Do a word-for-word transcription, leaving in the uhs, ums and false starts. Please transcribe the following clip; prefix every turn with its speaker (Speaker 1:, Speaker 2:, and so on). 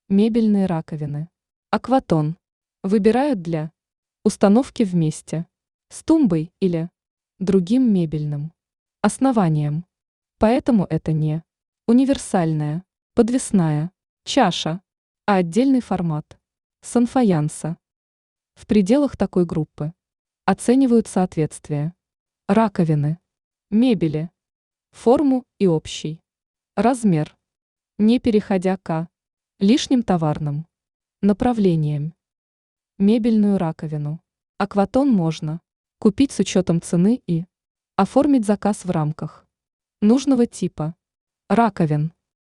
Speaker 1: Мебельные раковины. Акватон. Выбирают для установки вместе с тумбой или другим мебельным основанием. Поэтому это не универсальная, подвесная чаша, а отдельный формат санфаянса. В пределах такой группы оценивают соответствие раковины, мебели, форму и общий размер, не переходя к лишним товарным направлениям. Мебельную раковину Акватон можно купить с учетом цены и оформить заказ в рамках нужного типа раковин.